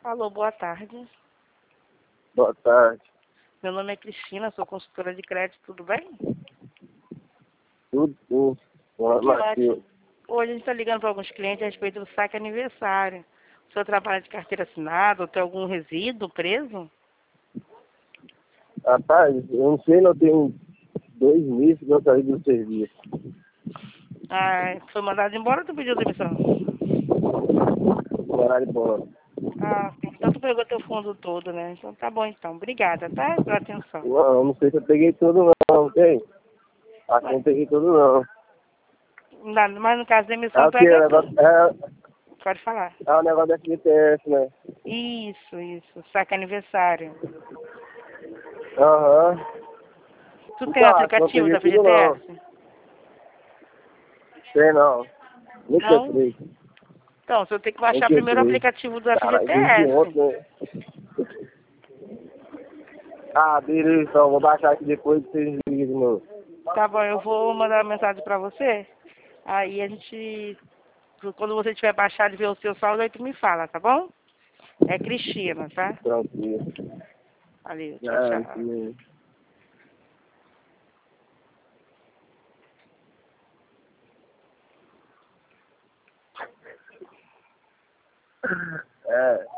Alô, boa tarde. Boa tarde. Meu nome é Cristina, sou consultora de crédito, tudo bem? Tudo. Boa Que Matheus. ótimo. Hoje a gente está ligando para alguns clientes a respeito do saque aniversário. O senhor trabalha de carteira assinada ou tem algum resíduo preso? Rapaz, eu não sei, não tenho 2 meses que eu saí do serviço. Ah, foi mandado embora ou tu pediu demissão? Horário bom. Ah, sim. Então tu pegou teu fundo todo, né? Então tá bom então. Obrigada, tá? Pela atenção. Não sei se eu peguei tudo não, tem? Acho que não peguei tudo não. Mas no caso da É demissão o que? pega O negócio, tudo. Pode falar. é o negócio da FGTS, né? Isso. Saque aniversário. Aham. Tu tem Então, acho que não aplicativo peguei da tudo não. FGTS? Sei não. Nunca Não? entrei. Então, você tem que baixar Nunca primeiro o entrei. aplicativo do Cara, desde FGTS. ontem, né? Ah, beleza, então. Vou baixar aqui depois de vocês ligam de novo. Tá bom, eu vou mandar uma mensagem pra você. Aí a gente, quando você tiver baixado e ver o seu saldo, aí tu me fala, tá bom? É Cristina, tá? Tranquilo. Valeu, tchau, Ah, isso tchau. mesmo. É.